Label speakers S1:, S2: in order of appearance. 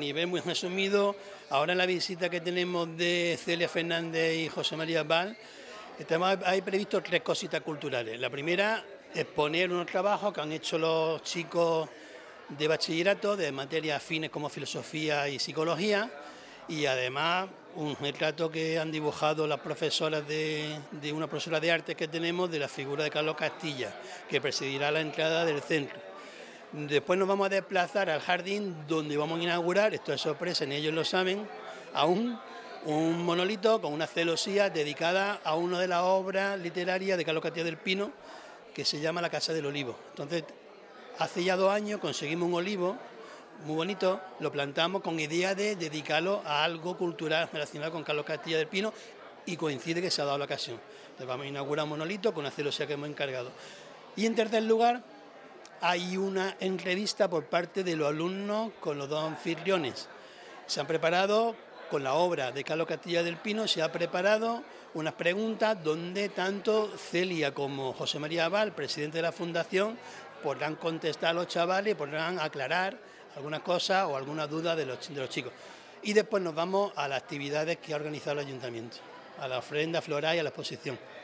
S1: nivel muy resumido, ahora en la visita que tenemos de Celia Fernández y José María Val, hay previsto 3 cositas culturales. La primera, exponer unos trabajos que han hecho los chicos de bachillerato de materias afines como filosofía y psicología, y además un retrato que han dibujado las profesoras de una profesora de arte que tenemos de la figura de Carlos Castilla, que presidirá la entrada del centro. Después nos vamos a desplazar al jardín donde vamos a inaugurar, esto es sorpresa, ni ellos lo saben, aún un monolito con una celosía dedicada a una de las obras literarias de Carlos Castilla del Pino, que se llama La Casa del Olivo. Entonces, hace ya 2 años conseguimos un olivo muy bonito, lo plantamos con idea de dedicarlo a algo cultural relacionado con Carlos Castilla del Pino, y coincide que se ha dado la ocasión. Entonces vamos a inaugurar un monolito con una celosía que hemos encargado. Y en tercer lugar, hay una entrevista por parte de los alumnos con los 2 anfitriones. Se han preparado, con la obra de Carlos Castilla del Pino, se ha preparado unas preguntas donde tanto Celia como José María Val, presidente de la Fundación, podrán contestar a los chavales y podrán aclarar algunas cosas o alguna duda de los chicos. Y después nos vamos a las actividades que ha organizado el Ayuntamiento, a la ofrenda floral y a la exposición.